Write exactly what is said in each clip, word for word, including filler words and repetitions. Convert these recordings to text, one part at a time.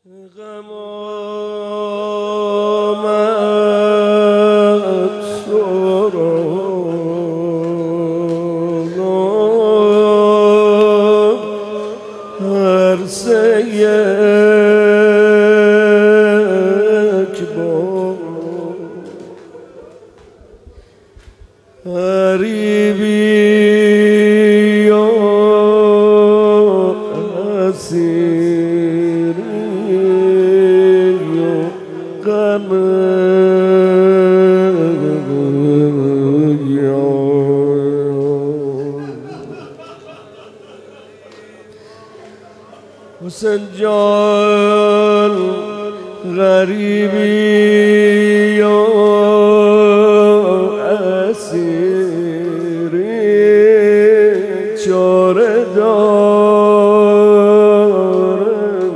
غم آمد سراغ هر سه یک بار غریبی یا اسیری غم حسین جان غریبی یا اسیری چاره داره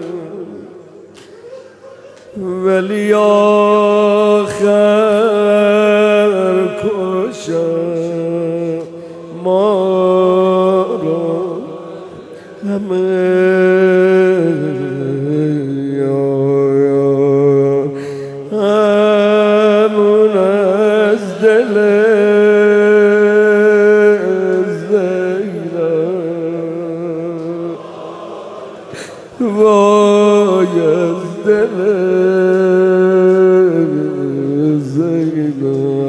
ولی آخر کشم ما را همه همون از دل زینب وای از دل زینب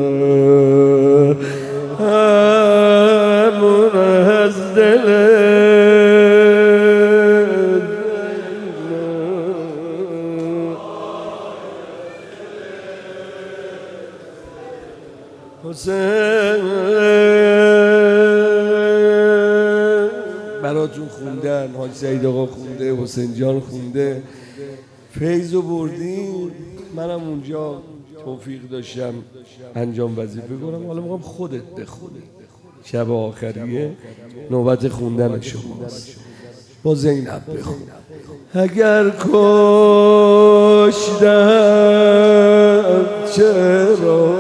همون از دل حسین براتون خوندن، حاج سعید آقا خونده، حسین جان خونده، فیضو بردیم. منم اونجا توفیق داشتم انجام وظیفه کنم. حالا میخوام خودت بخونی، شب آخریه نوبت خوندن شماست. با زینب بخون. اگر کشتم چرا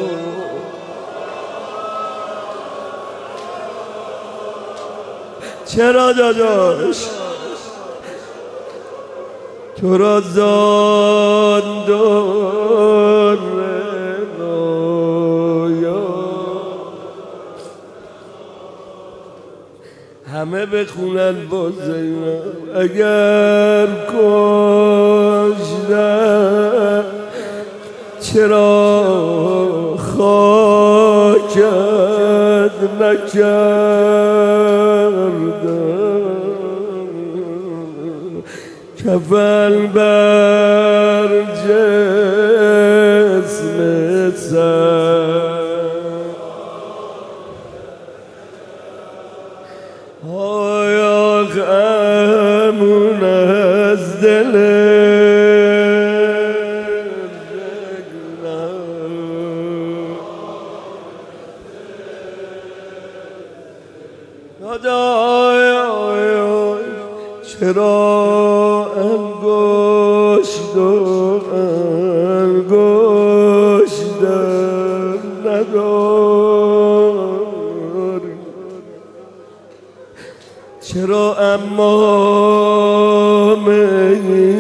چرا داداش تو را زان دار نایا همه بخونن با زینب. اگر کشتم چرا خاکت نکردم کفن بر جسم سر آیا غمون از دل چرا انگشت و انگشت نداری چرا امامه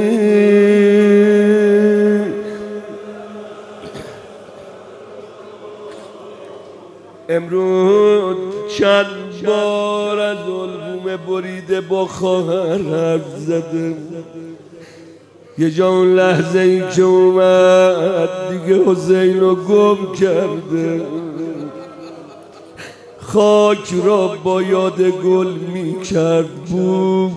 امروز چند بار از البوم بریده با خواهر حرف زده. یه جا اون لحظه ای که اومد دیگه حسین رو گم کرده، خاک را با یاد گل می کرد بود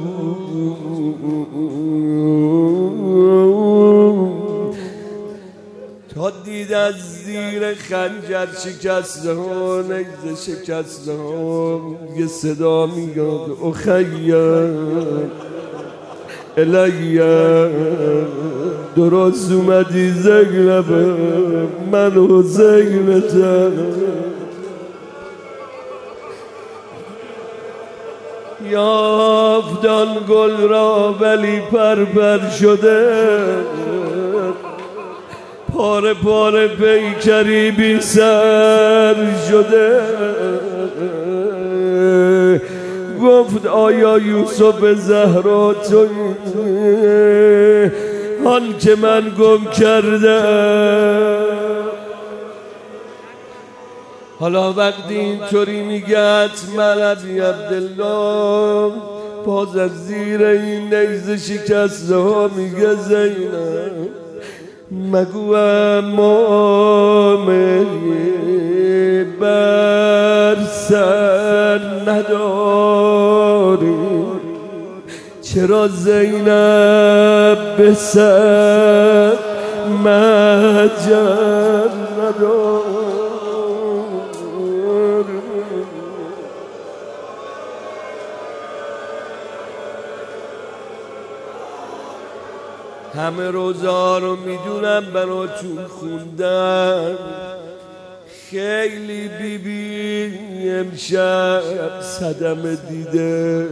تا دید از زیر خنجر شکسته ها نگذه شکسته ها یه صدا میاد اخیر الیه درست اومدی زینب من حسینتم یافتان گل را ولی پرپر شده پاره پاره پیکری بی سر شده گفت آیا یوسف زهرا تویی آن که من گم کردم. حالا وقتی اینطوری میگه من علی عبدالله باز از زیر این نیزه شکسته ها میگه زینب مگو امامه بر سر نداری، چرا زینب به سر مجر نداری. همه روزا رو میدونم براتون خوندم، خیلی بی بی امشب صدمه دیده.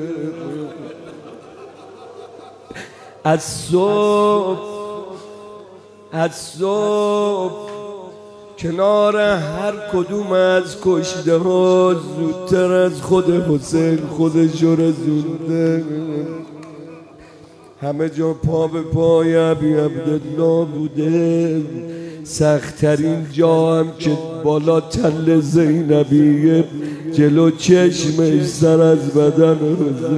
از صبح از صبح کنار هر کدوم از کشته ها زودتر از خود حسین خودش رو رسونده. همه جا پا به پای ابی عبدالله بوده، سختترین جا هم که بالا تل زینبیه جلو چشمش سر از بدن روزه.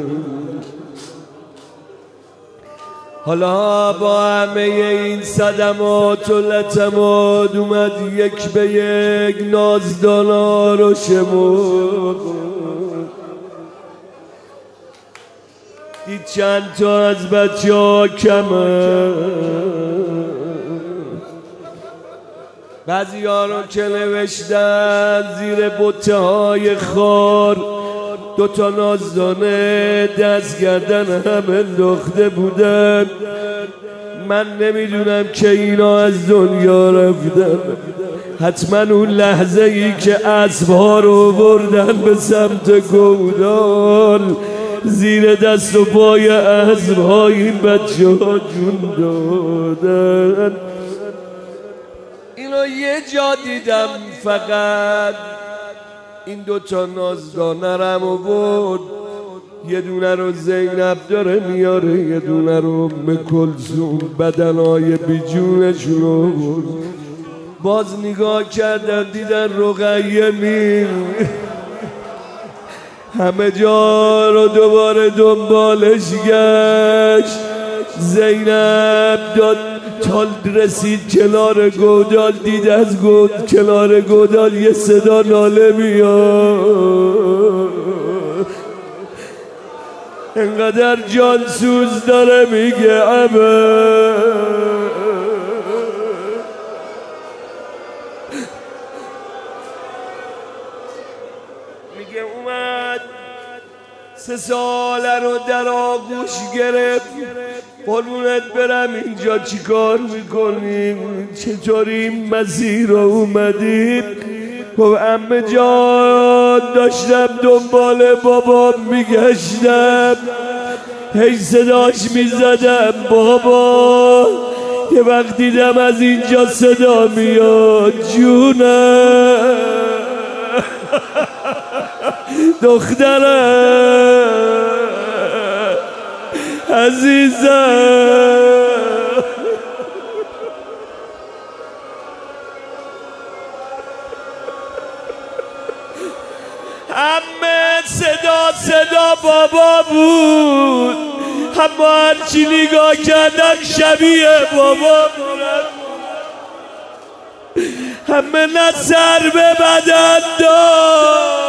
حالا با همه این صدمات و لطمات اومد یک به یک نازدانا رو شمرد، دید چند تا از بچه ها کمه. بعضی ها رو که نوشتن زیر بطه های خار دوتا نازدانه دست گردن هم انداخته بودن. من نمیدونم که اینا از دنیا رفتن، حتما اون لحظه ای که اسبها رو بردن به سمت گودال زیر دست و پای اسبها این بچه ها جون دادن. اینو یه جا دیدم فقط این دوتا نازدانه رم برد، یه دونه رو زینب داره میاره، یه دونه رو ام کلثوم بدنهای بیجونشون رو برد. باز نگاه کردن دیدن رقیه میر، همه جا رو دوباره دنبالش گشت. زینب داد تا رسید کنار گودال، دید از گود کنار گودال یه صدا ناله میاد، انقدر جانسوز داره میگه عبه میگه اومد سه ساله رو در آغوش گرفت. قربونت برم اینجا چی کار میکنیم؟ چطوری این مسیر رو اومدیم؟ گفت عمه جان داشتم دنبال بابام میگشتم، هی صداش میزدم بابا، یه وقت دیدم از اینجا صدا میاد جونم دخترم عزیزم. همه صدا صدا بابا بود، اما هرچی نگاه کردن شبیه بابا بود. همه نه سر به بدن داد